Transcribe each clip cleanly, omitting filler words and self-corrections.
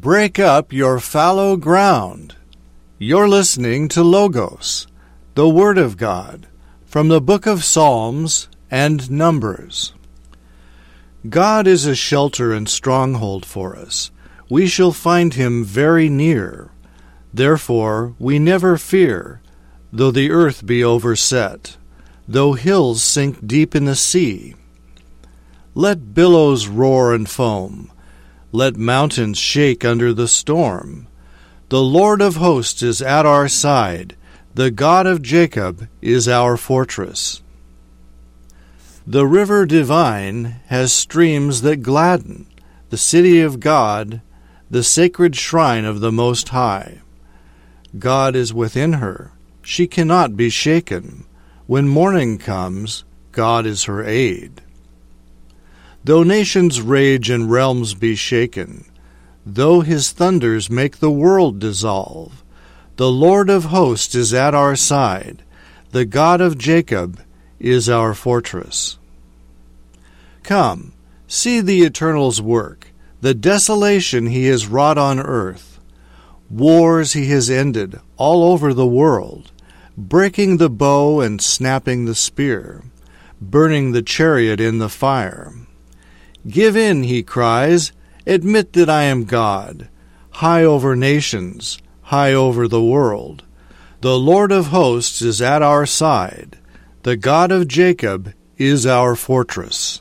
break up your fallow ground. You're listening to Logos, the Word of God, from the book of Psalms and Numbers. God is a shelter and stronghold for us. We shall find him very near. Therefore we never fear, though the earth be overset, though hills sink deep in the sea. Let billows roar and foam. Let mountains shake under the storm. The Lord of hosts is at our side. The God of Jacob is our fortress. The river divine has streams that gladden, the city of God, the sacred shrine of the Most High. God is within her. She cannot be shaken. When morning comes, God is her aid. Though nations rage and realms be shaken, though his thunders make the world dissolve, the Lord of hosts is at our side. The God of Jacob is our fortress. Come, see the Eternal's work, the desolation he has wrought on earth. Wars he has ended all over the world, breaking the bow and snapping the spear, burning the chariot in the fire. Give in, he cries, admit that I am God, high over nations, high over the world. The Lord of hosts is at our side. The God of Jacob is our fortress.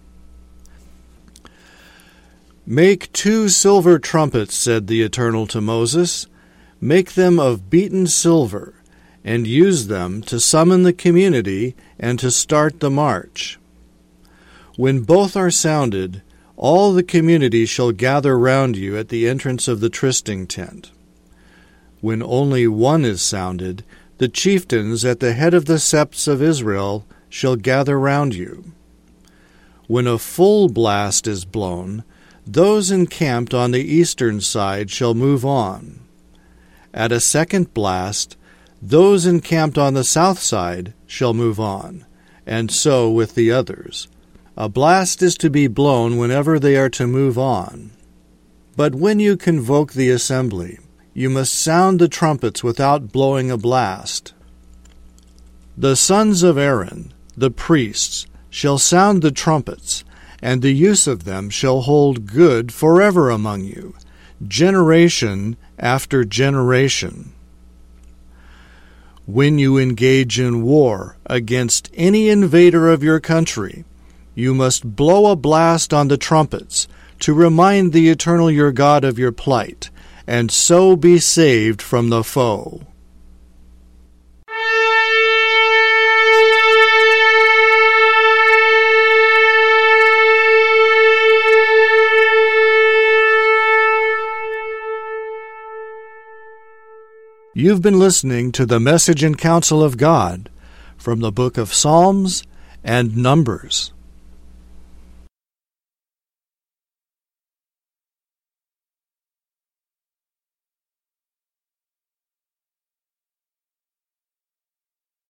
Make 2 silver trumpets, said the Eternal to Moses. Make them of beaten silver, and use them to summon the community and to start the march. When both are sounded, all the community shall gather round you at the entrance of the trysting tent. When only one is sounded, the chieftains at the head of the septs of Israel shall gather round you. When a full blast is blown, those encamped on the eastern side shall move on. At a second blast, those encamped on the south side shall move on, and so with the others. A blast is to be blown whenever they are to move on. But when you convoke the assembly, you must sound the trumpets without blowing a blast. The sons of Aaron, the priests, shall sound the trumpets, and the use of them shall hold good forever among you, generation after generation. When you engage in war against any invader of your country, you must blow a blast on the trumpets to remind the Eternal your God of your plight, and so be saved from the foe. You've been listening to the Message and Counsel of God from the book of Psalms and Numbers.